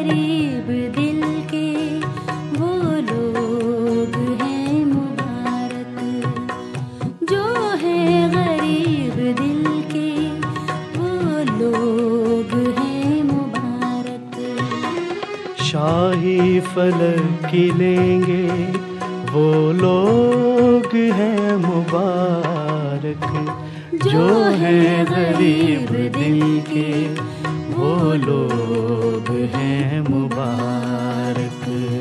गरीब दिल के वो लोग हैं मुबारक, जो है गरीब दिल के वो लोग हैं मुबारक। शाही फलक की लेंगे वो लोग हैं मुबारक, जो है गरीब दिल के वो लोग हैं मुबारक।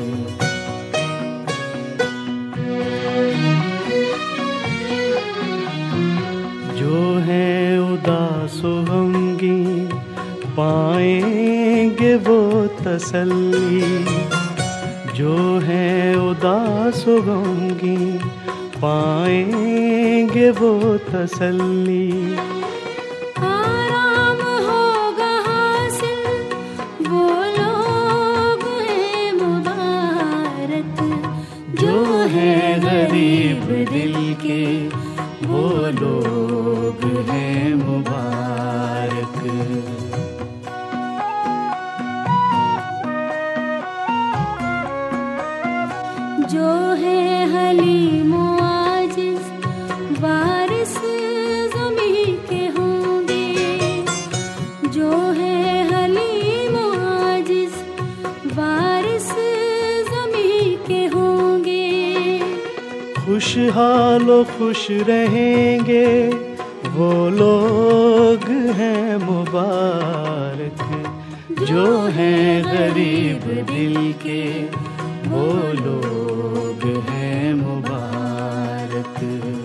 जो हैं उदास व गमगीन पाएंगे वो तसल्ली, जो हैं उदास व गमगीन पाएंगे वो तसल्ली। आराम होगा हासिल वो लोग हैं मुबारक, जो है गरीब दिल के वो लोग हैं मुबारक। जो है हलीम आजिज़ वारिस ज़मीं के होंगे, जो है हलीम आजिज़ वारिस ज़मीं के होंगे। खुशहाल व खुश रहेंगे वो लोग हैं मुबारक, जो हैं गरीब दिल के वो लोग हैं मुबारक।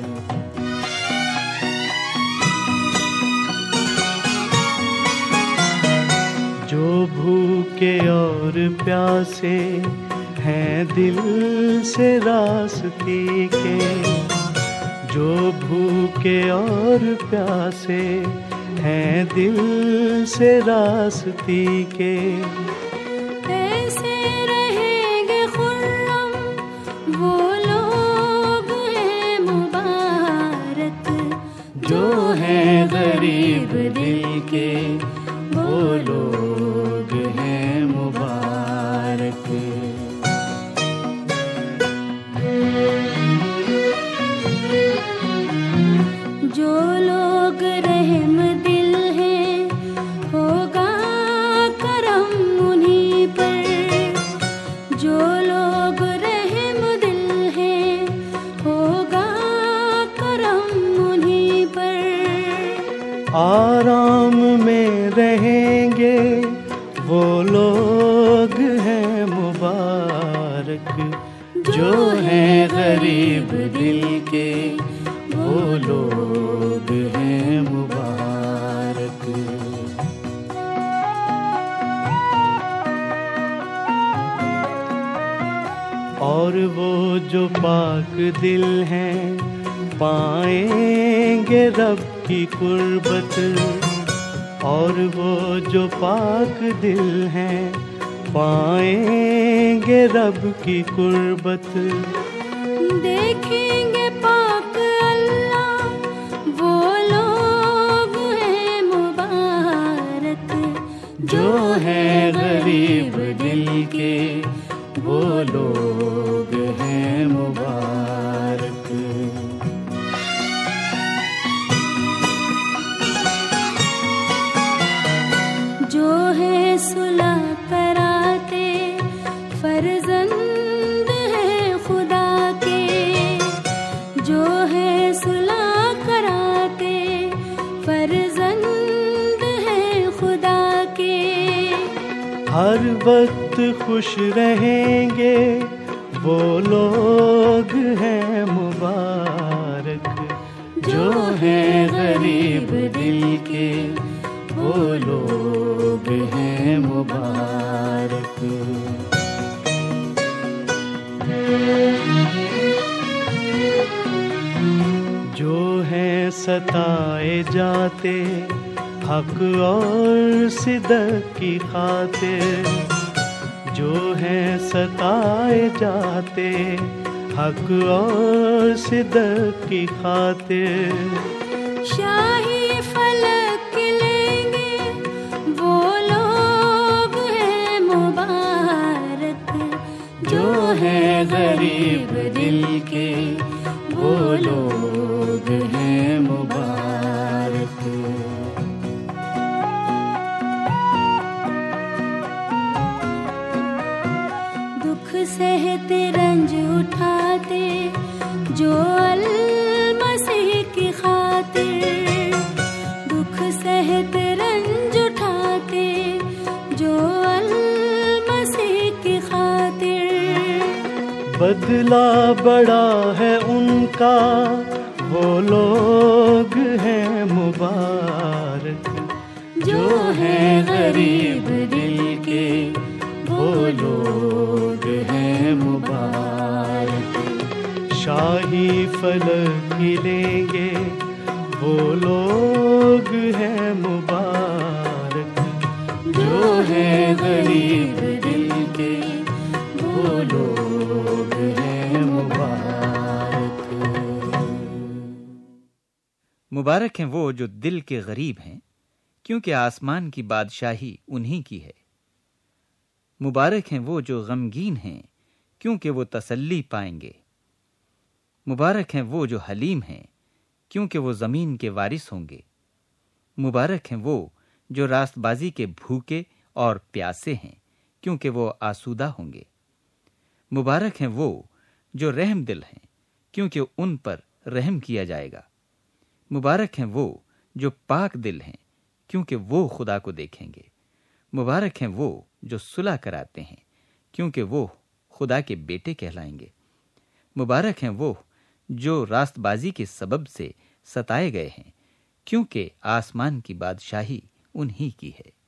जो भूखे और प्यासे हैं दिल से रास्ते के, जो भूखे और प्यासे हैं दिल से रास्ते के। ऐसे रहेंगे खुर्रम वो लोग हैं मुबारक, जो हैं गरीब दिल के वो लोग हैं मुबारक। जो लोग रहम दिल हैं होगा करम उन्हीं पर, जो लोग रहम दिल हैं होगा करम उन्हीं पर। आराम में रहेंगे वो लोग हैं मुबारक, जो हैं गरीब दिल के वो लोग हैं मुबारक। और वो जो पाक दिल हैं पाएंगे रब की कुर्बत, और वो जो पाक दिल हैं पाएंगे रब की कुर्बत। देखेंगे पाक अल्लाह वो लोग हैं मुबारक, जो हैं गरीब दिल के वो लोग हैं मुबारक। जो है सुलह कराते फर्जंद हैं खुदा के, जो है सुलह कराते फर्जंद हैं खुदा के। हर वक्त खुश रहेंगे वो लोग हैं मुबारक, जो हैं गरीब दिल के वो लोग हैं मुबारक। जो हैं सताए जाते हक और सिदक की खातिर, जो हैं सताए जाते हक और सिदक की खातिर। शाही फलक लेंगे वो लोग हैं मुबारक, गरीब दिल के वो लोग हैं मुबारक। दुख सहते रंज उठाते जो अल मसीह की खातिर, दुख सहते रंज उठाते जो अल मसीह की खातिर। बदला बड़ा है उनका वो लोग हैं मुबारक। जो है गरीब दिल के वो लोग हैं मुबारक। शाही फलक लेंगे वो लोग हैं मुबारक। जो है गरीब दिल के वो लोग हैं मुबारक। मुबारक हैं वो जो दिल के गरीब हैं, क्योंकि आसमान की बादशाही उन्हीं की है। मुबारक हैं वो जो गमगीन हैं, क्योंकि वो तसल्ली पाएंगे। मुबारक हैं वो जो हलीम हैं, क्योंकि वो जमीन के वारिस होंगे। मुबारक हैं वो जो रास्तबाजी के भूखे और प्यासे हैं, क्योंकि वो आसूदा होंगे। मुबारक हैं वो जो रहम दिल हैं, क्योंकि उन पर रहम किया जाएगा। मुबारक हैं वो जो पाक दिल हैं, क्योंकि वो खुदा को देखेंगे। मुबारक हैं वो जो सुलह कराते हैं, क्योंकि वो खुदा के बेटे कहलाएंगे। मुबारक हैं वो जो रास्तबाजी के सबब से सताए गए हैं, क्योंकि आसमान की बादशाही उन्हीं की है।